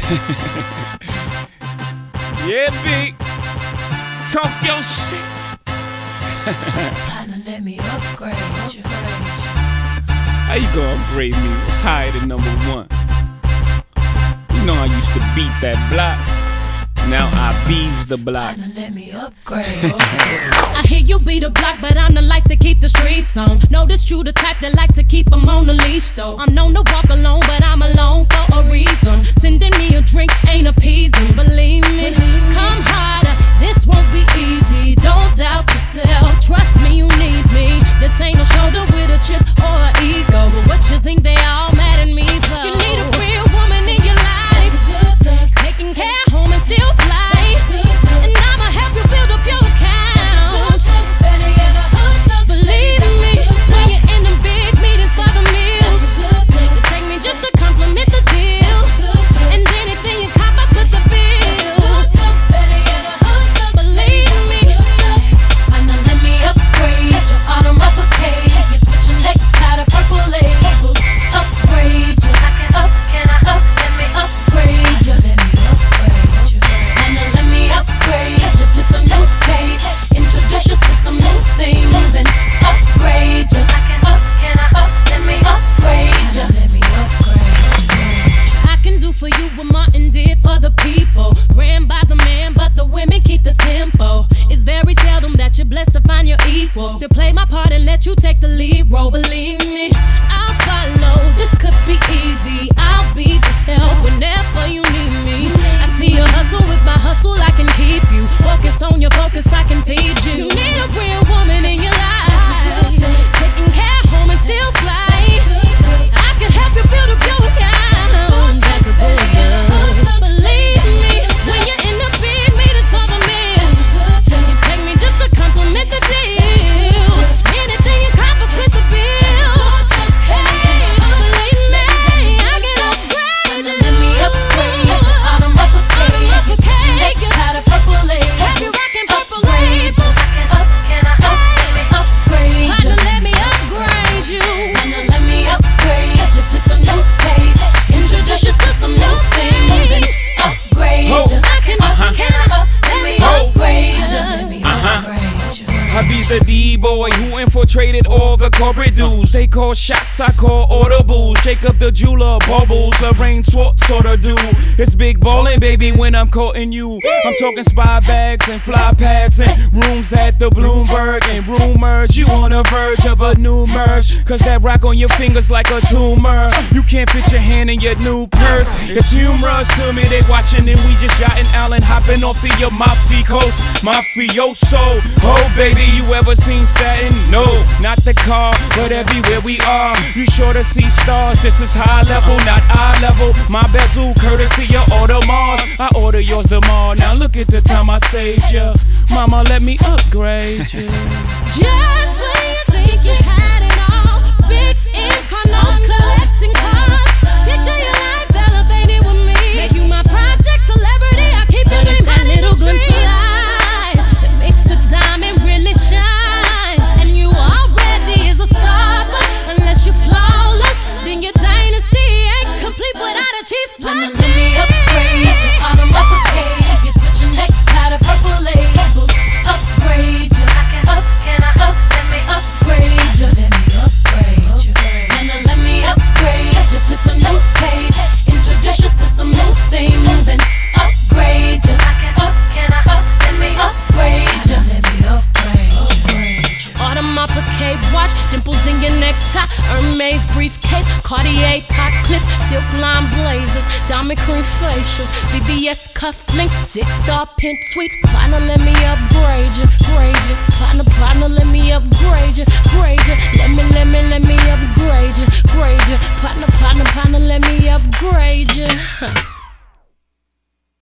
Yeah, big. Talk your shit. Partner, let me upgrade you. How you gonna upgrade me? It's higher than #1. You know I used to beat that block. Now I bees the block. Partner, let me upgrade. I hear you be the block, but I'm the life to keep the streets on. Notice you the type that like to keep them on the leash though. I'm known to walk alone, but I'm alone for a reason. Sending me a drink ain't appeasing, believe me. Come harder, this won't be easy. Don't doubt yourself, trust me, you need me. This ain't a shoulder with a chip or an ego, but what you think they all mad at me for? You need a real woman in your life, taking care home and still fly. And I'ma help you build up your account. Believe me, when you're in them big meetings for the meals, you take me just to compliment the deal. And anything you cop, I split the bill. Believe me, Partner, let me upgrade you. Autumn uppercase, you're switching necktie to purple labels. Upgrade you. Let me upgrade you. Let me upgrade you. Partner, let me upgrade you. Flip a new page, introduce you to some new things and upgrade you. Let me upgrade you. Let me upgrade you. I can do for you what Martin did for the people. Ran by the man, but the women keep the tempo. It's very seldom that you're blessed to find your equal. Still play my part and let you take the lead role. Believe me, I'll follow. This could be easy. I'll be the help whenever you need me. I see you hustle with my hustle. I can keep you focused on your focus. I can feed you. You need a real woman in your life, taking care home and still fly. I can help you build up your account. That's a good. Believe me, when you're in the big meetings for the meals, you take me just to compliment the deal. Anything you cop, I split the bill. Hey, believe me, I can upgrade you. Let me upgrade you. Autumn uppercase, you're switching necktie to purple labels. Have you rocking purple labels? Let me upgrade you. Partner, let me upgrade you. Partner, let me upgrade you. Flip a new page, introduce you to some new things and upgrade you. Let me upgrade you. Let me upgrade you. Hubby's the D-boy who infiltrated all the corporate dudes. They call shots, I call audibles. Jacob the jeweler, bubbles, Lorraine Swartz sorta do. It's big ballin', baby, when I'm courting you. I'm talking spy bags and fly pads and rooms at the Bloomberg and rumors. You on the verge of a new merge, cause that rock on your fingers like a tumor. You can't fit your hand in your new purse. It's humorous to me, they watching and we just yachting Allen, hopping off the Amalfi Coast. Mafioso, oh baby, you ever seen satin? No, not the car, but everywhere we are. You sure to see stars, this is high level, not eye level. My bezel, courtesy of Audemars. I order yours tomorrow, now look at the time I saved ya. Mama, let me upgrade you. Just when you think you had it all, big ends, car notes, collecting cars. Picture your life elevated with me. Make you my project celebrity. I keep your name out in the street light that makes a diamond really shine. And you already is a star, but unless you're flawless, then your dynasty ain't complete without a chief. Partner, let me upgrade you. Autumn uppercase, you're switching necktie to purple labels. Upgrade you. Let me upgrade you. Let me upgrade you. Partner, let me upgrade you. Flip a new page, introduce you to some new things and upgrade you. Let me upgrade you. Let me upgrade you. Autumn uppercase watch, dimples in your necktie, Hermes briefcase, Cartier top clips, silk line blazers, diamond cream facials, VVS cufflinks, 6-star pimp suites. Partner, let me upgrade you, grade you. Partner, let me upgrade you.